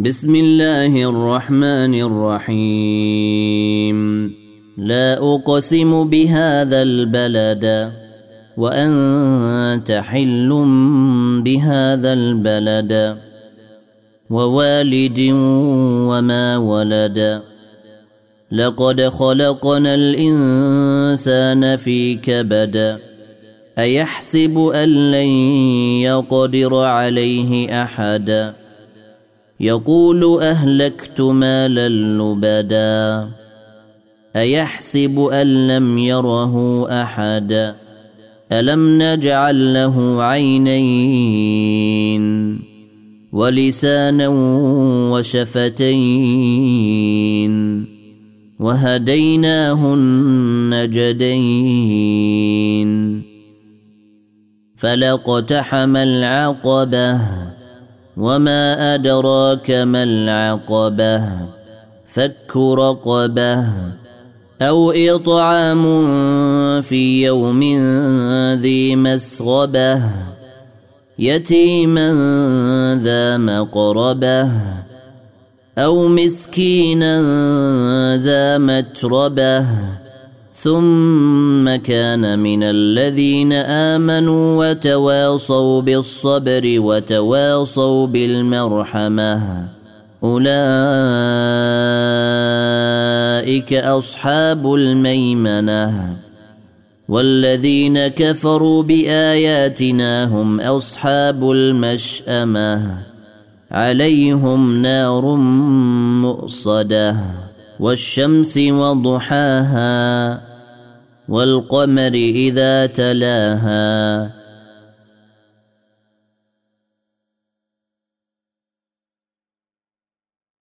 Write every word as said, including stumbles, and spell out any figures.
بسم الله الرحمن الرحيم لا أقسم بهذا البلد وأنت حل بهذا البلد ووالد وما ولد لقد خلقنا الإنسان في كبد أيحسب أن لن يقدر عليه أحد يقول أهلكت مالا لبدا أيحسب أن لم يره أحد ألم نجعل له عينين ولسانا وشفتين وهديناه النجدين فلاقتحم العقبة وما أدراك ما العقبة فك رقبة أو إطعام في يوم ذي مسغبة يتيما ذا مقربة أو مسكينا ذا متربة ثم كان من الذين آمنوا وتواصوا بالصبر وتواصوا بالمرحمة أولئك أصحاب الميمنة والذين كفروا بآياتنا هم أصحاب المشأمة عليهم نار مؤصدة والشمس وضحاها والقمر إذا تلاها